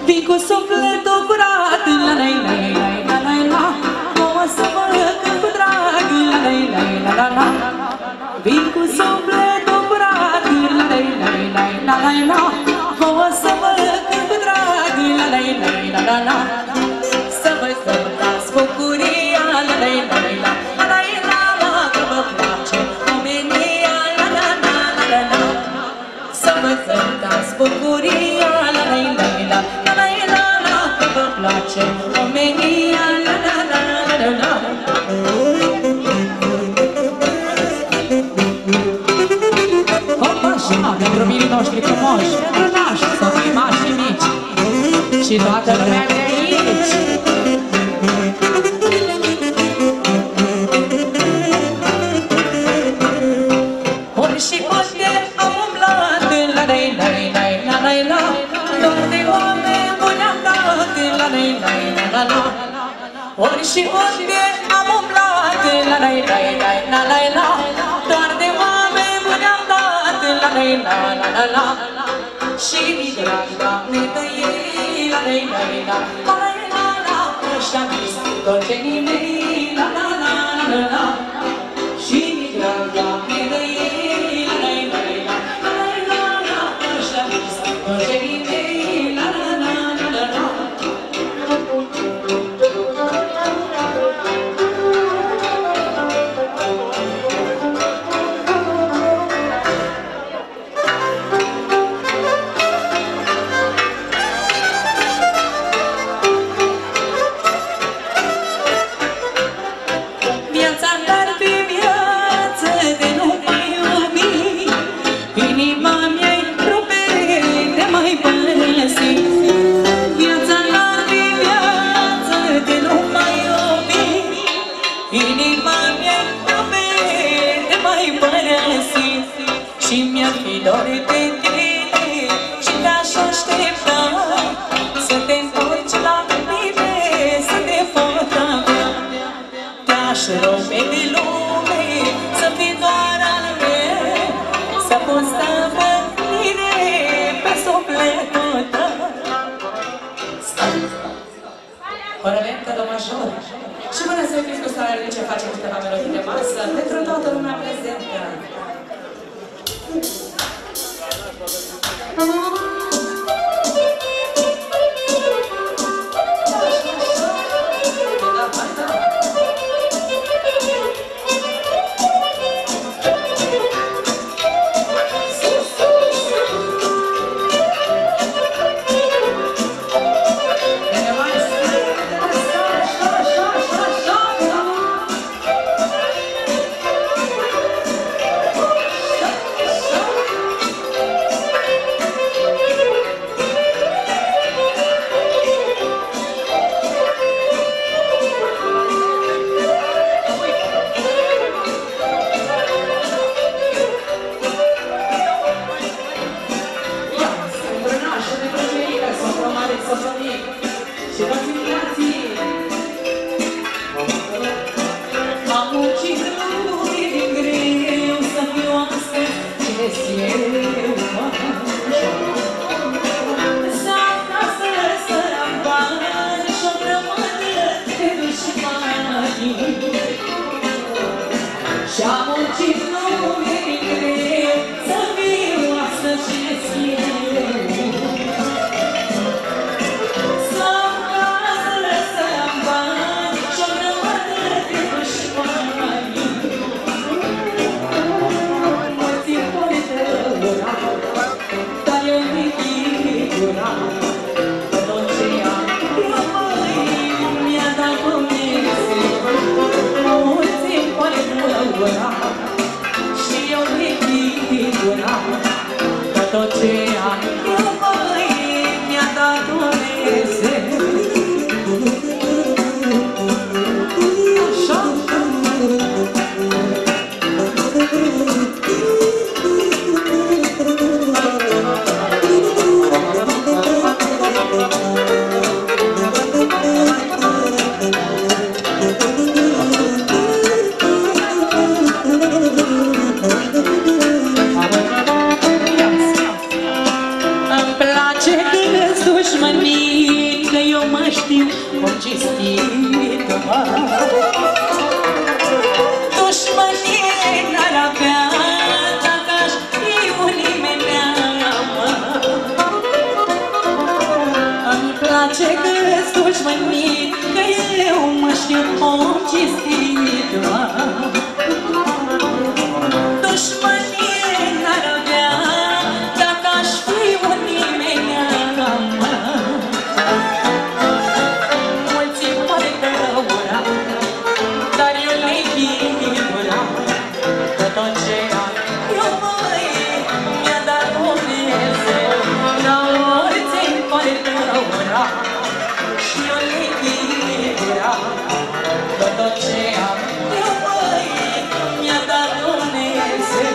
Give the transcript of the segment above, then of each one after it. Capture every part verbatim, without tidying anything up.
Vin cu sufletul curat, la la la la la la, o să vă cânt cu drag, la la la la la la. Vin cu sufletul curat, la la la la la la, o să vă cânt cu drag, la la la la la. Să vă sărutați bucuria, la la la la la la la, că vă place omenia, la la la la la. Să vă sărutați bucuria, la la la la la la la, că vă place omenia, la la la la la. Așa, pentru mirii noștri frumoși, pentru nași, să fii mari și mici și toată lumea de aici. Ori și unde am umblat, la la la la la la la, doar de oameni buni am dat, la la la la la la. Ori și unde am umblat, la la la la la la, doar de oameni buni am dat, la la la la la la. Și mi drag, Doamne, de ei, la la la la la la la, ăștia mi sunt dolcenii mei, la la la la la. Și mi drag, Doamne, de ei, la la la la la la, ăștia mi sunt dolcenii mei, la la la la la. Și mi-ar fi dor de tine și te-aș aștepta să te întorci la mine, să te pot avea. Te-aș rupe de lume să fii doar al meu, să poți sta pe mine pe sufletul tău. Fără lentă, domnășor. Și până să fiți cu starea ce facem câteva melodii de masă pentru toată lumea prezentă. dușmănii, că eu mă știu cum cinstit-o. Dușmănii n-ar avea dacă aș fi un nimenea. Îmi place că-s dușmănii, că eu mă știu cum cinstit-o. Dușmănii n-ar avea dacă aș fi un nimenea. Mulți-mi poartă ura, dar eu le-i ghibura, că tot ce am eu, măi, mi-a dat Dumnezeu. Dar mulți-mi poartă ura și eu le-i ghibura, că tot ce am eu, măi, mi-a dat Dumnezeu.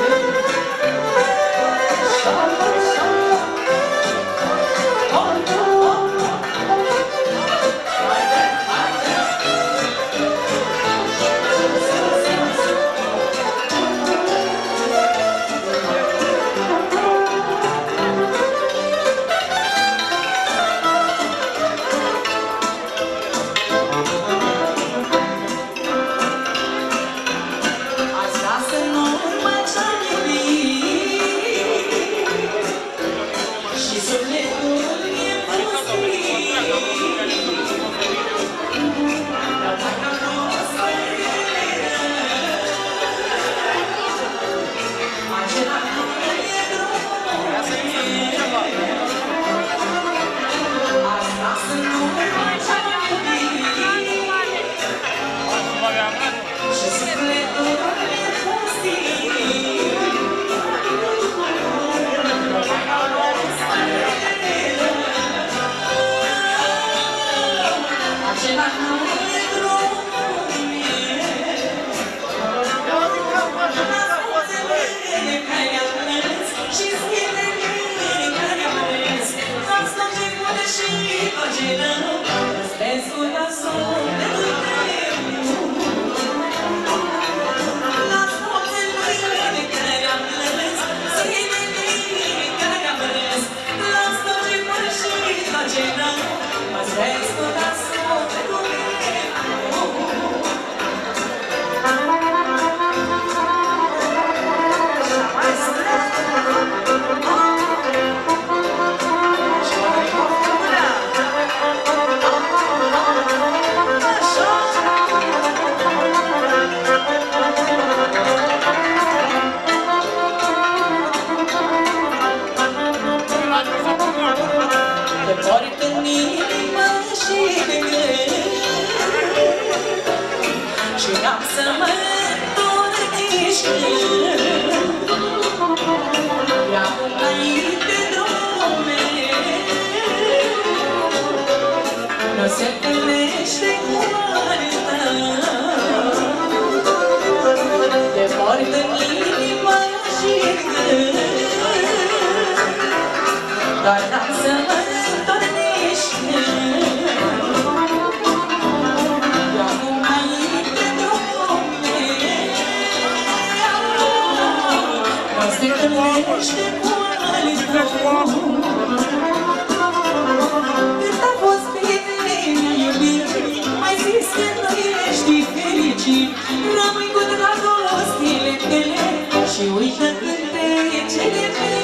Rămâi cu dragostile tale și uită cântecele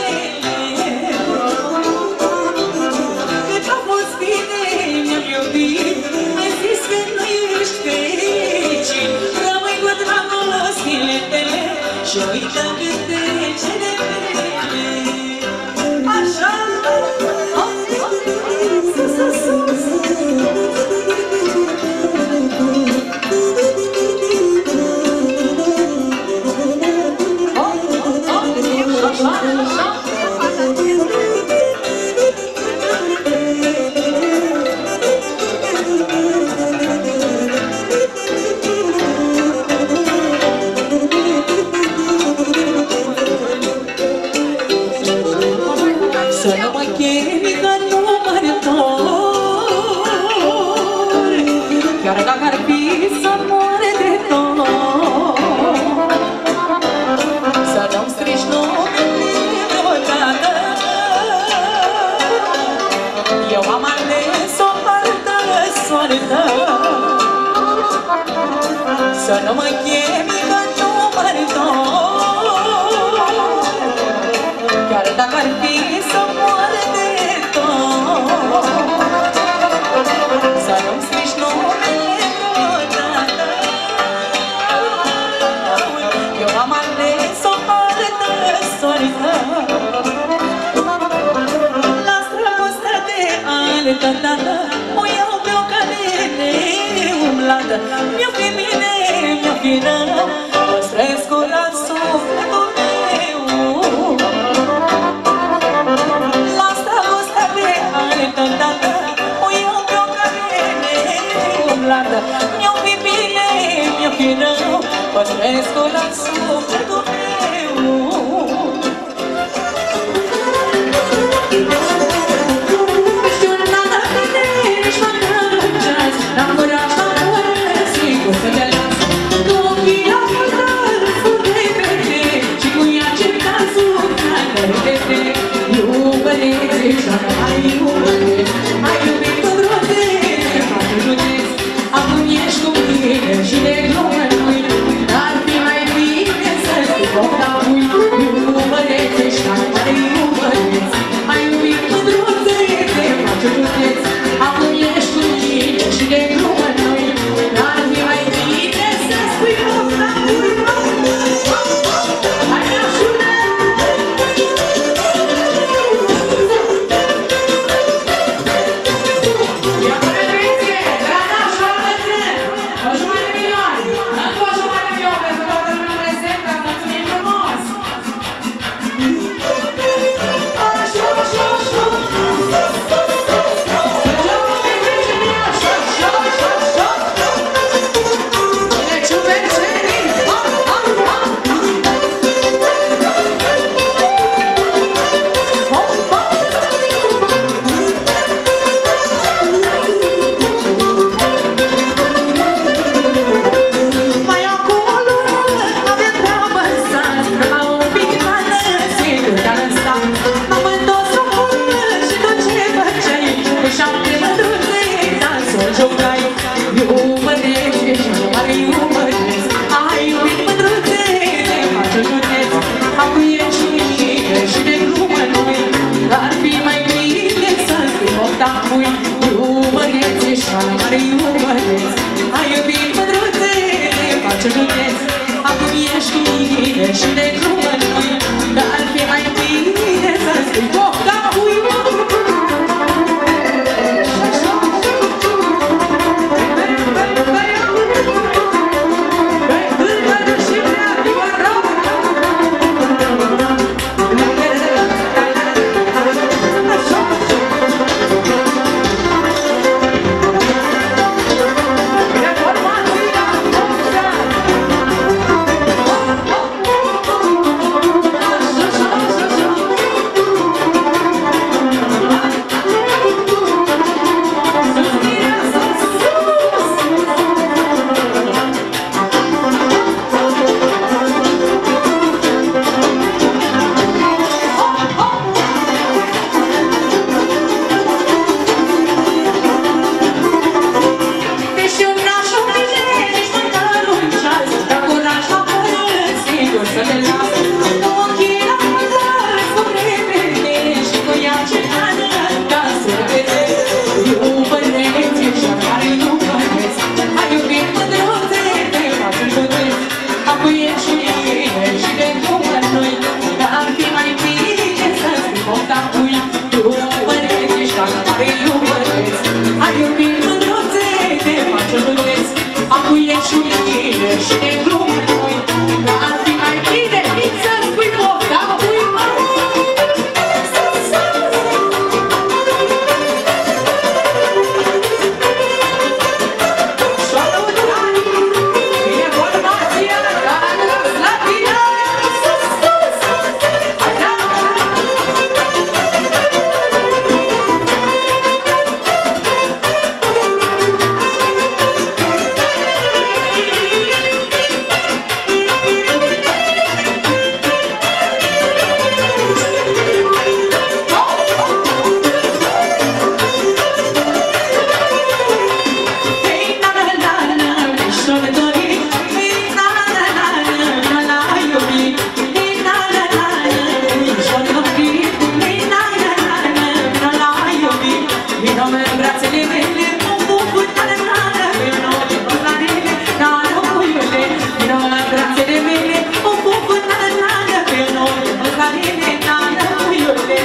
mele. Cât a fost bine, mi-am iubit, mai zis că nu ești fericit. Rămâi cu dragostile tale și uită cântecele mele. Așa, sus, sus, sus. Thank you. tău. Să nu mă chemi că nu mă întorc, chiar dacă ar fi să mor de tot. Să nu-mi strici numele vreodată. Eu am ales o altă sorită. La străbostea de altă dată o iau pe o cale neumblată. Mi-o fi bine, mi-o fi rău, păstrez curat sufletul meu. La străbostea de altă dată o iau pe o cale neumblată. Mi-o fi bine, mi-o fi rău, păstrez curat sufletul meu. Și de glumă nu-i, dar fi mai bine să-ți fi pofta mui. Iubărețe și mai iubăreți, ai iubit mândruțe, te face județ. Acum ești cu mine și de glumă nu-i, dar fi mai bine să-ți fi pofta mui. Hai la șune! Ia cu retriție, gata, șoară-te! O jumătate de milion! Încă o jumătate de milion, pentru toată lumea prezentă, mulțumim frumos! Așa, așa, așa! Mergem cu petrece de așa, așa, așa, așa! Bine, ciupercenii! Ha, ha, ha! Hop, hop! Mai acolo avem treabă în sat, la un pic mană, sigur că-ar însta. M-am întors acolo și tot ce făceai, cu șapte măduțe, dansul jucai. Iubărețe și mai iubăreți, ai iubit mădruțe, te face județ. Acum ești cu mine și de glumă nu-i, dar fi mai bine să-ți fi pofta mui. Iubărețe și mai iubăreți, ai iubit mădruțe, te face județ. Acum ești cu mine și de glumă nu-i, dar fi mai bine să-ți fi pofta mui. Deși un nașul bine, nici măcar un ceas, dar curaj la părăt, sigur să te las. Cu ochii la măcar, spune pe mine, și cu ea ce ană, ca să vedeți. Iubăreți și mai iubăreți, ai iubit mândruțe, te face județ. Acum ești cu mine și de glumă nu-i, dar fi mai bine să-ți fi pofta mui. Iubăreți și mai iubăreți, ai iubit mândruțe, te face județ. Acum ești cu mine și de glumă nu-i, dar fi mai bine să-ți fi pofta mui. Bine formația, dar la tine! Hai, da! Vino-mă în brațele mele, o bucur tare tare, eu nu le pot la nele, nara puiule. Vino-mă în brațele mele, o bucur tare tare, eu nu le pot la nele, nara puiule.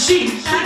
și